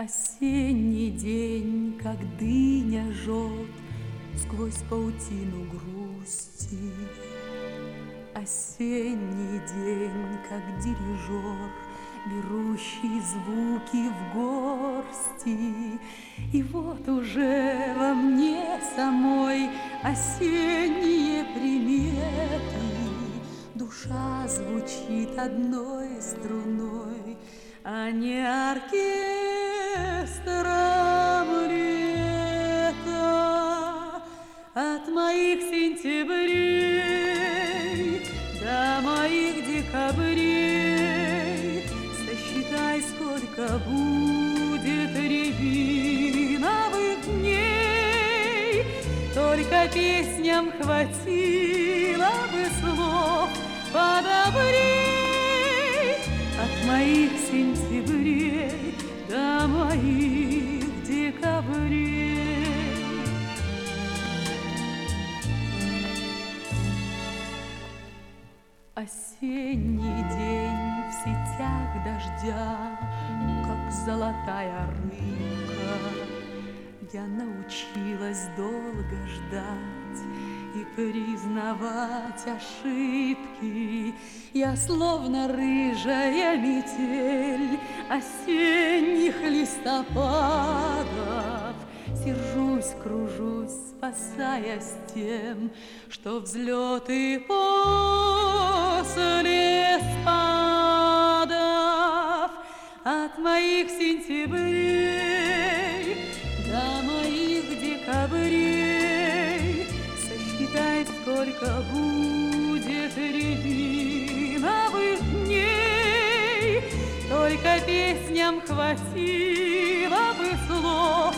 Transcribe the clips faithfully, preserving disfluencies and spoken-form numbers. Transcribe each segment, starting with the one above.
Осенний день, как дыня жжет сквозь паутину грусти. Осенний день, как дирижер, берущий звуки в горсти. И вот уже во мне самой осенние приметы. Душа звучит одной струной, а не оркестром лета. От моих сентябрей до моих декабрей сосчитай, сколько будет рябиновых дней. Только песням хватило бы слов подобрей. От моих сентябрей до моих декабрей. Осенний день в сетях дождя, как золотая рыбка. Я научилась долго ждать и признавать ошибки. Я словно рыжая метель осенних листопадов. Сержусь, кружусь, спасаясь тем, что взлеты после спадов. От моих сентябрей до моих декабрей сосчитай, сколько будет рябиновых дней. Только песням хватило бы слов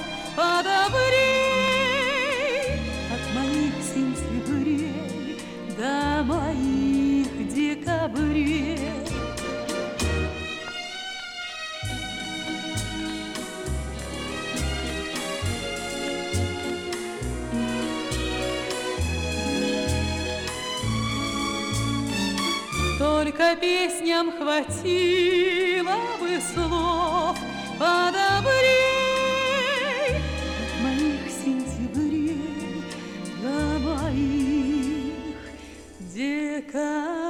подобрей. От моих сентябрей до моих декабрей. Только песням хватило бы слов подобрей. От моих сентябрей до моих декабрей.